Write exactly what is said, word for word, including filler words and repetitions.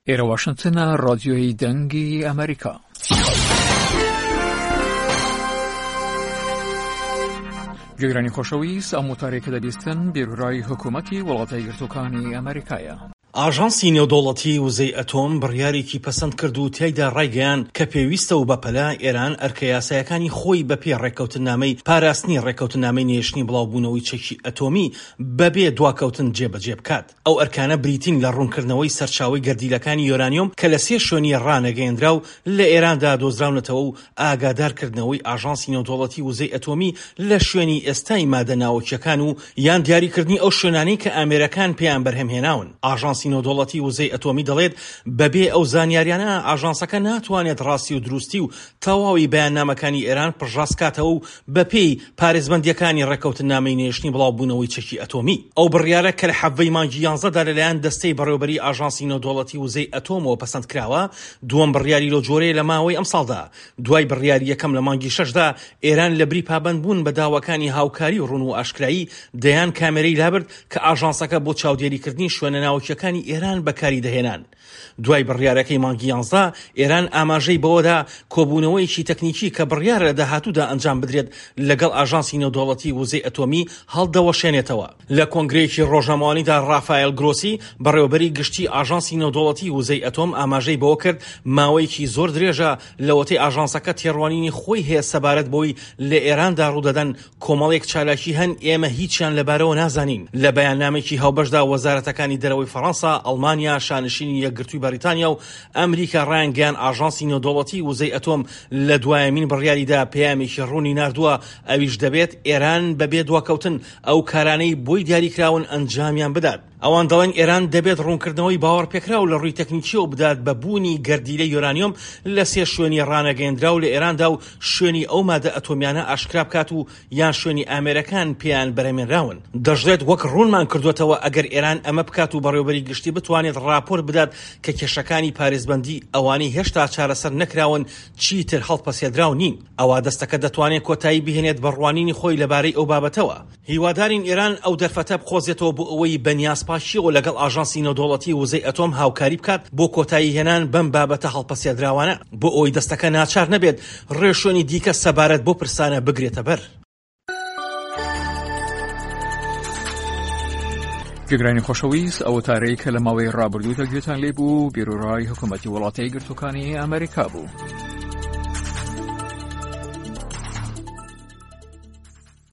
ئێرە واشنگتنە، ڕادیۆی دەنگی ئەمریکا. گوێگرانی خۆشەویست، ئەم وتارێک کە دەبیستن بیرۆرای حکوومەتی وڵاتە یەکگرتووەکانی ئەمریکایە. ئاژانسی نێودەوڵەتی وزەی ئەتۆم بڕیارێکی پەسەند کرد و تیایدا ڕایگەیان کە پێویستە و بەپەلا ئێران ئەرکە یاسایەکانی خۆی بەپێ ڕێککەوتنامەی پاراستنی ڕێککەوتنامەی نێشتنی بڵاوبوونەوەی چەکی ئەتۆمی بەبێ دواکەوتن جێبەجێ بکات. ئەو ئەرکانە بریتین لە ڕوونکردنەوەی سەرچاوی گەردیلەکانی یۆرانیۆم کە لە سێ شوێنی ڕانەگەیەندرا و لە ئێراندا دۆزراونەتەوە و ئاگادارکردنەوەی ئاژانسی نێودەوڵەتی وزەی ئەتۆمی لە شوێنی ئێستای مادە ناوچەکان و یان دیاریکردنی ئەو شوێنانەی کە ئامێرەکان پێیان بەرهەمهێناون. ئاژانسی نێودەوڵەتی وزەی ئەتۆمی دەڵێت بەبێ ئەو زانیاریانە ئاژانسەکە ناتوانێت ڕاستی و دروستی و تەواوی بەیاننامەکانی ئێران پڕژاسکاتەوە و بەپێی پارێزبەندیەکانی ڕێککەوتنامەی نێشتنی بڵاوبوونەوەی چەکی ئەتۆمی. ئەو بڕیارە کە لە حەڤەی مانگی یانزەدا لەلایەن دەستەی بەڕێوەبەری ئاژانسی نێودەوڵەتی وزەی ئەتۆمەوە پەسەند کراوە، دووەم بڕیاری لۆ جۆرەیە لە ماوەی ئەم ساڵدا. دوای بڕیاری یەکەم لە مانگی شەشدا ئێران لە بری پابەندبوون بە داواکانی هاوکاری و ڕوون و ئاشکرایی دەیان کامێرەی لابرد کە ئاژانسەکە بۆ چاودێریکردنی شوێنە ناوچەکانی ئێران بەکاری دەهێنان. دوای بڕیارەکەی مانگی یانزە ئێران ئاماژەی بەوەدا کۆبوونەوەیکی تەکنیکی کە بڕیارە لە داهاتوودا ئەنجام بدرێت لەگەڵ ئاژانسی نێودەوڵەتی وزەی ئەتۆمی هەڵدەوەشێنێتەوە. لە کۆنگرەیەکی ڕۆژنامەوانیدا ڕافایل گرۆسی بەڕێوەبەری گشتی ئاژانسی نێودەوڵەتی وزەی ئەتۆم ئاماژەی بەوە کرد ماوەیەکی زۆر درێژە لەوەتەی ئاژانسەکە تێڕوانینی خۆی هەیە سەبارەت بۆی لە ئێراندا ڕوودەدەن کۆمەڵێک چالاکی هەن ئێمە هیچیان لەبارەوە نازانین. لە بەیاننامێکی هاوبەشدا وەزارەتەکانی دەرەوەی فەڕەنسا، ئەڵمانیا، شانشینی یەکگرتووی بەریتانیا و ئەمریکا ڕایانگەیان ئاژانسی نێودەوڵەتی وزەی ئەتۆم لە دوایەمین بڕیاریدا پەیامێکی ڕوونی ناردووە، ئەویش دەبێت ئێران بەبێ دواکەوتن ئەو کارانەی بۆی دیاریکراون ئەنجامیان بدات. ئەوان دەڵێن ئێران دەبێت ڕوونکردنەوەی باوەڕ پێکراو لە ڕووی تەکنیکیەوە بدات بە بوونی گەردیلەی یۆرانیۆم لە سێ شوێنی ڕانەگەیەندرا و لە ئێراندا و شوێنی ئەو مادە ئەتۆمیانە ئاشکرا بکات و یان شوێنی ئامێرەکان پێیان بەرهەمهێنراون. دەژێت وەک ڕوونمان کردوێتەوە ئەگەر ئێران ئەمە بکات و بەڕێوەبەری گشتی بتوانێت راپۆر بدات کە کێشەکانی پارێزبەندی ئەوانەی هێشتا چارەسەر نەکراون چیتر هەڵپەسێدراو نین. ئەوا دەستەکە دەتوانێت کۆتایی بهێنێت بەڕوانینی خۆی لەبارەی ئەو بابەتەوە. هیوادارین ئێران ئەو دەرفەتە بخۆزێتەوە بۆ ئەوەی بەنیازپاشیەوە لەگەڵ ئاژانسی نێودەوڵەتی وزەی ئەتۆم هاوکاری بکات بۆ کۆتایی هێنان بەم بابەتە هەڵپەسێدراوانە، بۆ ئەوەی دەستەکە ناچار نەبێت ڕێشوێنی دیکە سەبارەت بۆ پرسانە بگرێتە بەر. گوێگرانی خۆشەویست، ئەو وتارەی کە لە ماوەی ڕابردوودا گوێتان لێبوو بیرۆرای حکوومەتی وڵاتە یەکگرتووەکانی ئەمریکا بوو.